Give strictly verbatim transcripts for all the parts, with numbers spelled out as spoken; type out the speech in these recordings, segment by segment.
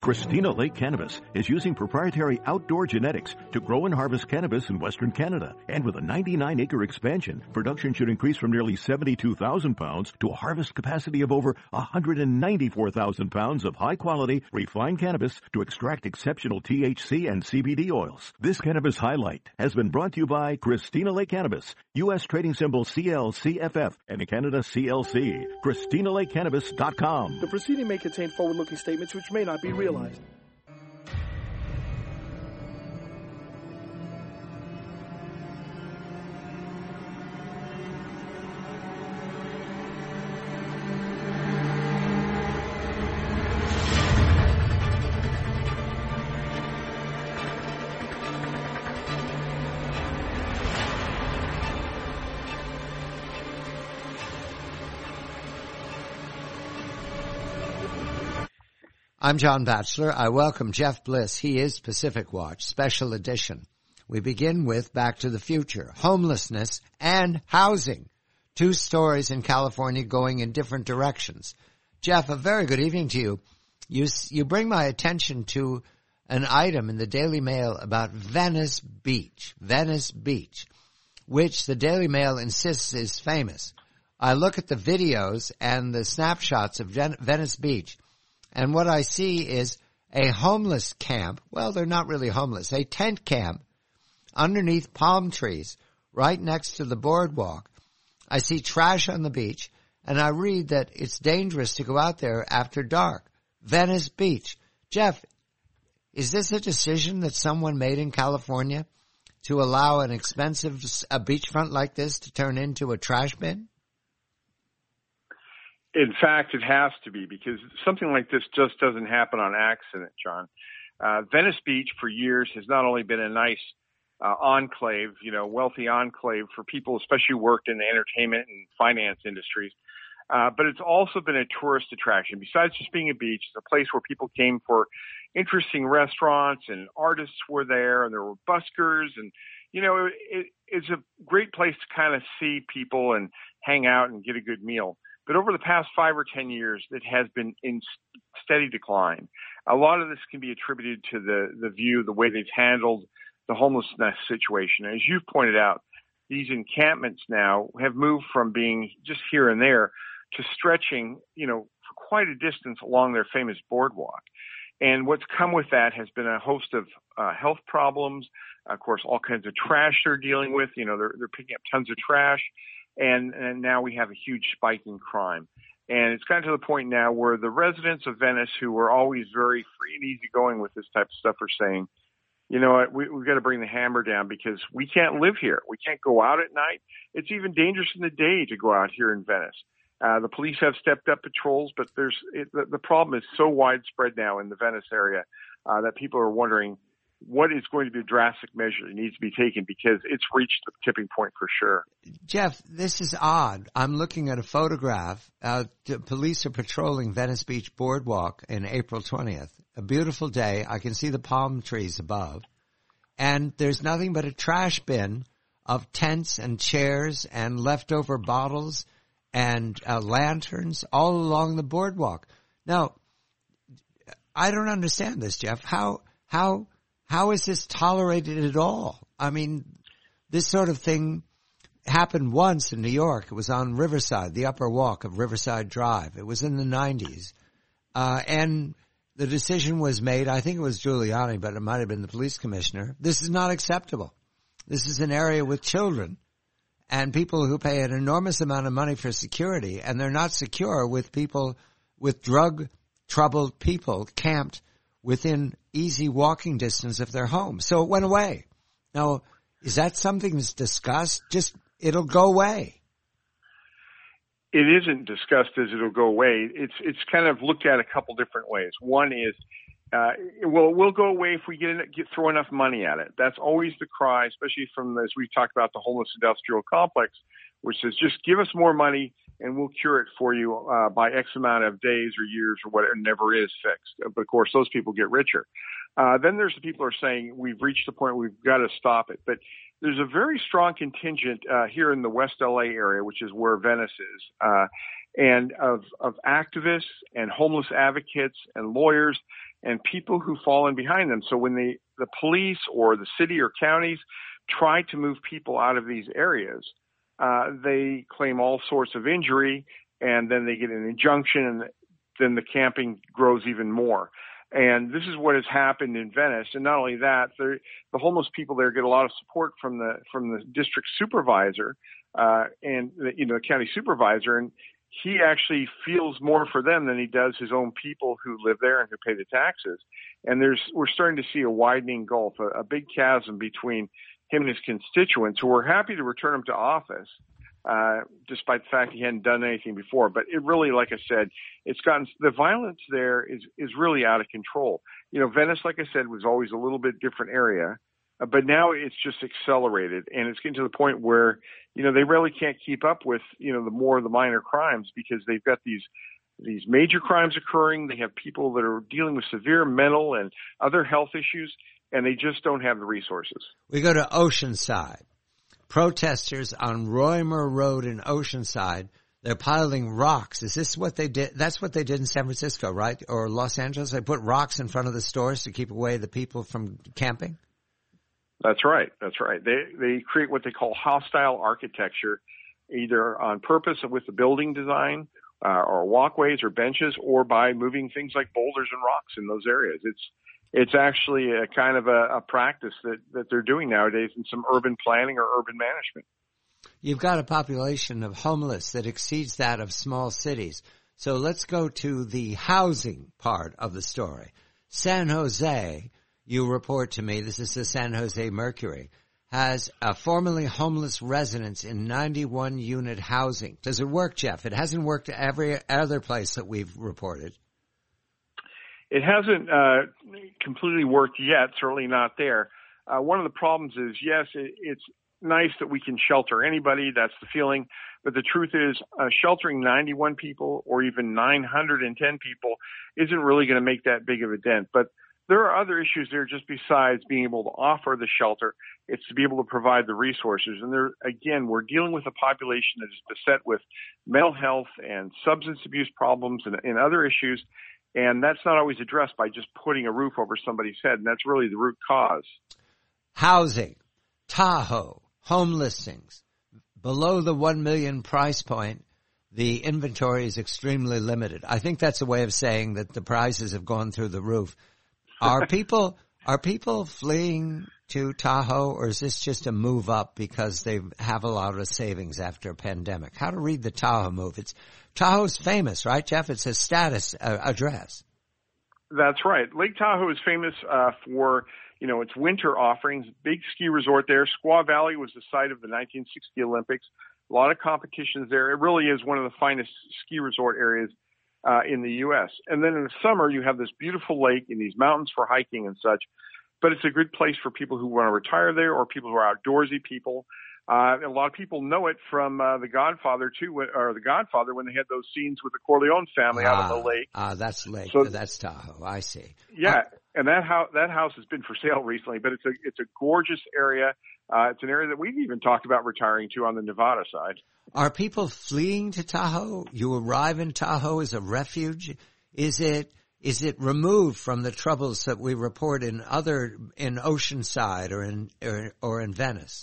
Christina Lake Cannabis is using proprietary outdoor genetics to grow and harvest cannabis in Western Canada. And with a ninety-nine acre expansion, production should increase from nearly seventy-two thousand pounds to a harvest capacity of over one hundred ninety-four thousand pounds of high-quality, refined cannabis to extract exceptional T H C and C B D oils. This cannabis highlight has been brought to you by Christina Lake Cannabis, U S trading symbol C L C F F, and in Canada C L C. Christina Lake Cannabis dot com. The proceeding may contain forward-looking statements which may not be realized. I'm John Batchelor. I welcome Jeff Bliss. He is Pacific Watch, Special Edition. We begin with Back to the Future, homelessness and housing. Two stories in California going in different directions. Jeff, a very good evening to you. You, you bring my attention to an item in the Daily Mail about Venice Beach, Venice Beach, which the Daily Mail insists is famous. I look at the videos and the snapshots of Venice Beach, and what I see is a homeless camp. Well, they're not really homeless. A tent camp underneath palm trees right next to the boardwalk. I see trash on the beach, and I read that it's dangerous to go out there after dark. Venice Beach. Jeff, is this a decision that someone made in California to allow an expensive a beachfront like this to turn into a trash bin? In fact, it has to be, because something like this just doesn't happen on accident, John. Uh, Venice Beach for years has not only been a nice uh, enclave, you know, wealthy enclave for people, especially who worked in the entertainment and finance industries, uh, but it's also been a tourist attraction. Besides just being a beach, it's a place where people came for interesting restaurants, and artists were there, and there were buskers, and, you know, it, it, it's a great place to kind of see people and hang out and get a good meal. But over the past five or ten years, it has been in steady decline. A lot of this can be attributed to the, the view, the way they've handled the homelessness situation. As you've pointed out, these encampments now have moved from being just here and there to stretching, you know, for quite a distance along their famous boardwalk. And what's come with that has been a host of uh, health problems, of course, all kinds of trash they're dealing with. You know, they're, they're picking up tons of trash. And, and now we have a huge spike in crime. And it's gotten to the point now where the residents of Venice, who were always very free and easygoing with this type of stuff, are saying, you know what, we, we've got to bring the hammer down, because we can't live here. We can't go out at night. It's even dangerous in the day to go out here in Venice. Uh, the police have stepped up patrols, but there's it, the, the problem is so widespread now in the Venice area uh, that people are wondering what is going to be a drastic measure that needs to be taken, because it's reached the tipping point for sure. Jeff, this is odd. I'm looking at a photograph. Uh, the police are patrolling Venice Beach Boardwalk in April twentieth. A beautiful day. I can see the palm trees above. And there's nothing but a trash bin of tents and chairs and leftover bottles and uh, lanterns all along the boardwalk. Now, I don't understand this, Jeff. How, how, How is this tolerated at all? I mean, this sort of thing happened once in New York. It was on Riverside, the upper walk of Riverside Drive. It was in the nineties. Uh, and the decision was made, I think it was Giuliani, but it might have been the police commissioner. This is not acceptable. This is an area with children and people who pay an enormous amount of money for security, and they're not secure with people, with drug-troubled people camped within easy walking distance of their home. So it went away. Now, is that something that's discussed? Just, it'll go away. It isn't discussed as it'll go away. It's it's kind of looked at a couple different ways. One is, uh, well, it will go away if we get, get throw enough money at it. That's always the cry, especially from, as we've talked about, the homeless industrial complex, which says just give us more money and we'll cure it for you uh, by X amount of days or years or whatever. It never is fixed. But of course, those people get richer. Uh, then there's the people who are saying we've reached the point where we've got to stop it. But there's a very strong contingent uh, here in the West L A area, which is where Venice is, uh, and of, of activists and homeless advocates and lawyers and people who fall in behind them. So when the, the police or the city or counties try to move people out of these areas, uh, they claim all sorts of injury, and then they get an injunction, and then the camping grows even more. And this is what has happened in Venice. And not only that, the homeless people there get a lot of support from the from the district supervisor uh, and the, you know the county supervisor, and he actually feels more for them than he does his own people who live there and who pay the taxes. And there's we're starting to see a widening gulf, a, a big chasm between him and his constituents, who are happy to return him to office, uh, despite the fact he hadn't done anything before. But it really, like I said, it's gotten, the violence there is, is really out of control. You know, Venice, like I said, was always a little bit different area, uh, but now it's just accelerated, and it's getting to the point where, you know, they really can't keep up with, you know, the more of the minor crimes, because they've got these, these major crimes occurring. They have people that are dealing with severe mental and other health issues, and they just don't have the resources. We go to Oceanside. Protesters on Roymer Road in Oceanside, they're piling rocks. Is this what they did? That's what they did in San Francisco, right? Or Los Angeles? They put rocks in front of the stores to keep away the people from camping? That's right. That's right. They they create what they call hostile architecture, either on purpose with the building design uh, or walkways or benches, or by moving things like boulders and rocks in those areas. It's It's actually a kind of a, a practice that, that they're doing nowadays in some urban planning or urban management. You've got a population of homeless that exceeds that of small cities. So let's go to the housing part of the story. San Jose, you report to me, this is the San Jose Mercury, has a formerly homeless residents in ninety-one unit housing. Does it work, Jeff? It hasn't worked every other place that we've reported. It hasn't uh, completely worked yet, certainly not there. Uh, one of the problems is, yes, it, it's nice that we can shelter anybody. That's the feeling. But the truth is, uh, sheltering ninety-one people or even nine hundred ten people isn't really going to make that big of a dent. But there are other issues there just besides being able to offer the shelter. It's to be able to provide the resources. And there, again, we're dealing with a population that is beset with mental health and substance abuse problems and, and other issues. And that's not always addressed by just putting a roof over somebody's head. And that's really the root cause. Housing, Tahoe, home listings. Below the one million price point, the inventory is extremely limited. I think that's a way of saying that the prices have gone through the roof. Are people, are people fleeing to Tahoe, or is this just a move up because they have a lot of savings after a pandemic? How to read the Tahoe move? It's, Tahoe's famous, right, Jeff? It's a status uh, address. That's right. Lake Tahoe is famous uh, for, you know, its winter offerings. Big ski resort there. Squaw Valley was the site of the nineteen sixty Olympics. A lot of competitions there. It really is one of the finest ski resort areas uh, in the U S. And then in the summer, you have this beautiful lake and these mountains for hiking and such. But it's a good place for people who want to retire there, or people who are outdoorsy people. Uh, a lot of people know it from uh, The Godfather too, or The Godfather, when they had those scenes with the Corleone family ah, out on the lake. Ah, that's lake. So, that's Tahoe. I see. Yeah, uh, and that house that house has been for sale recently, but it's a it's a gorgeous area. Uh, it's an area that we've even talked about retiring to on the Nevada side. Are people fleeing to Tahoe? You arrive in Tahoe as a refuge. Is it? Is it removed from the troubles that we report in other, in Oceanside or in, or, or in Venice?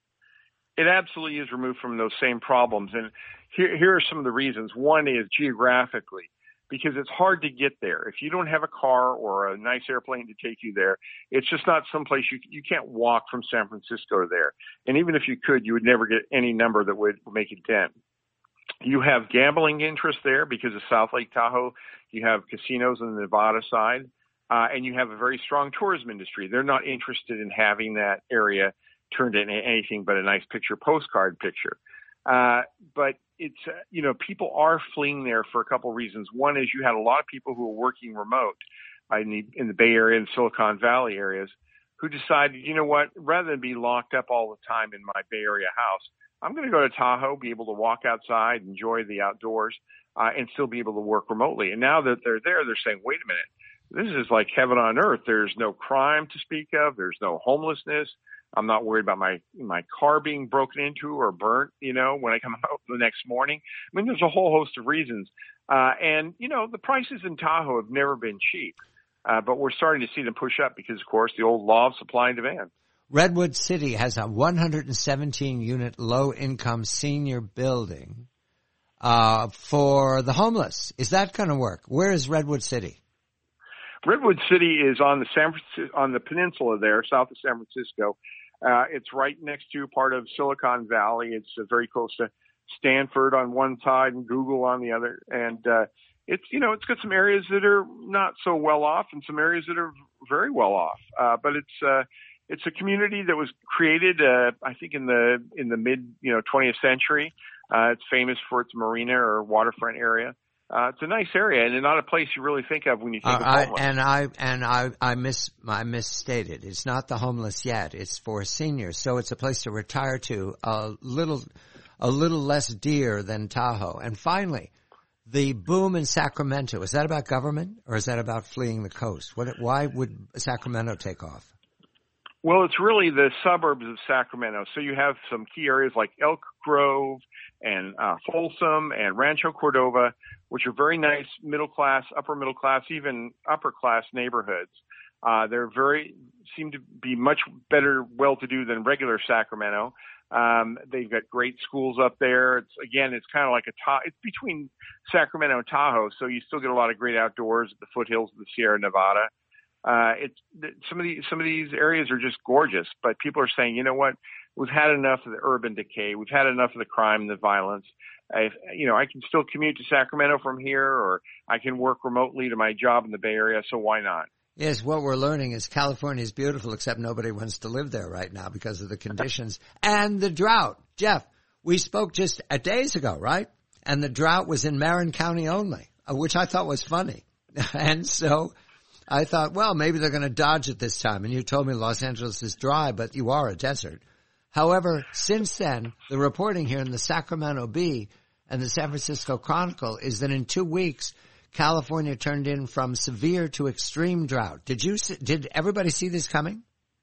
It absolutely is removed from those same problems. And here, here are some of the reasons. One is geographically, because it's hard to get there. If you don't have a car or a nice airplane to take you there, it's just not someplace you, you can't walk from San Francisco to there. And even if you could, you would never get any number that would make a dent. You have gambling interest there because of South Lake Tahoe. You have casinos on the Nevada side, uh, and you have a very strong tourism industry. They're not interested in having that area turned into anything but a nice picture postcard picture. Uh, but it's, uh, you know, people are fleeing there for a couple of reasons. One is you had a lot of people who are working remote in the, in the Bay Area and Silicon Valley areas who decided, you know what, rather than be locked up all the time in my Bay Area house, I'm going to go to Tahoe, be able to walk outside, enjoy the outdoors, uh, and still be able to work remotely. And now that they're there, they're saying, wait a minute, this is like heaven on earth. There's no crime to speak of. There's no homelessness. I'm not worried about my, my car being broken into or burnt, you know, when I come out the next morning. I mean, there's a whole host of reasons. Uh, and, you know, the prices in Tahoe have never been cheap. Uh, but we're starting to see them push up because, of course, the old law of supply and demand. Redwood City has a one hundred seventeen unit low-income senior building uh, for the homeless. Is that going to work? Where is Redwood City? Redwood City is on the San Francisco, on the peninsula there, south of San Francisco. Uh, it's right next to part of Silicon Valley. It's uh, very close to Stanford on one side and Google on the other. And uh, it's, you know, it's got some areas that are not so well off and some areas that are very well off. Uh, but it's uh, it's a community that was created, uh, I think, in the in the mid, you know, twentieth century. Uh, it's famous for its marina or waterfront area. Uh, it's a nice area and not a place you really think of when you think uh, of I, homeless. and I and I I mis I misstated. It's not the homeless yet. It's for seniors. So it's a place to retire to, a little a little less dear than Tahoe. And finally, the boom in Sacramento. Is that about government or is that about fleeing the coast? What? Why would Sacramento take off? Well, it's really the suburbs of Sacramento. So you have some key areas like Elk Grove and uh, Folsom and Rancho Cordova, which are very nice middle class, upper middle class, even upper class neighborhoods. Uh, they're very, seem to be much better well-to-do than regular Sacramento. Um, they've got great schools up there. It's, again, it's kind of like a, ta- it's between Sacramento and Tahoe. So you still get a lot of great outdoors at the foothills of the Sierra Nevada. Uh, it's some of these, some of these areas are just gorgeous, but people are saying, you know what? We've had enough of the urban decay. We've had enough of the crime and the violence. I, you know, I can still commute to Sacramento from here, or I can work remotely to my job in the Bay Area. So why not? Yes, what we're learning is California is beautiful, except nobody wants to live there right now because of the conditions and the drought. Jeff, we spoke just a days ago, right? And the drought was in Marin County only, which I thought was funny. And so I thought, well, maybe they're going to dodge it this time. And you told me Los Angeles is dry, but you are a desert. However, since then, the reporting here in the Sacramento Bee and the San Francisco Chronicle is that in two weeks, California turned in from severe to extreme drought. Did you? Did everybody see this coming?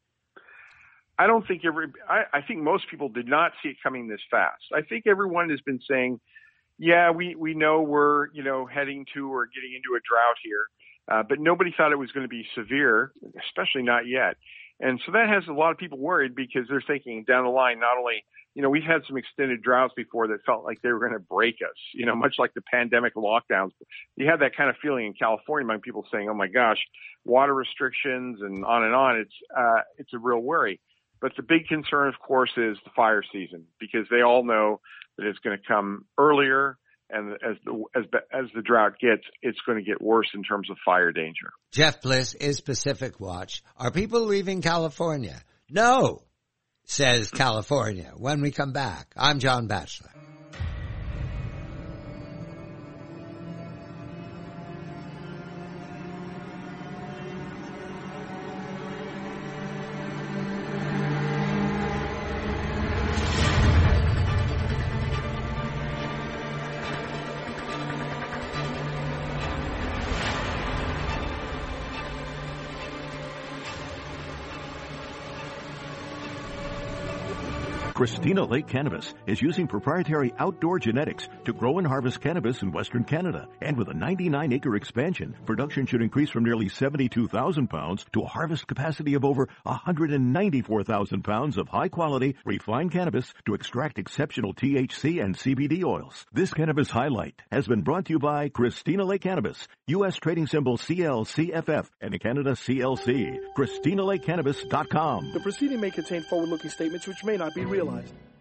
I don't think every. I, I think most people did not see it coming this fast. I think everyone has been saying, "Yeah, we we know we're you know heading to or getting into a drought here," uh, but nobody thought it was going to be severe, especially not yet. And so that has a lot of people worried because they're thinking down the line, not only, you know, we've had some extended droughts before that felt like they were going to break us, you know, much like the pandemic lockdowns. You had that kind of feeling in California among people saying, oh my gosh, water restrictions and on and on. It's, uh, it's a real worry. But the big concern, of course, is the fire season because they all know that it's going to come earlier. And as the, as the, as the drought gets, it's going to get worse in terms of fire danger. Jeff Bliss is Pacific Watch. Are people leaving California? No, says California. When we come back, I'm John Batchelor. Christina Lake Cannabis is using proprietary outdoor genetics to grow and harvest cannabis in Western Canada. And with a ninety-nine acre expansion, production should increase from nearly seventy-two thousand pounds to a harvest capacity of over one hundred ninety-four thousand pounds of high-quality, refined cannabis to extract exceptional T H C and C B D oils. This cannabis highlight has been brought to you by Christina Lake Cannabis, U S trading symbol C L C F F, and in Canada C L C. Christina Lake Cannabis dot com. The proceeding may contain forward-looking statements which may not be realized.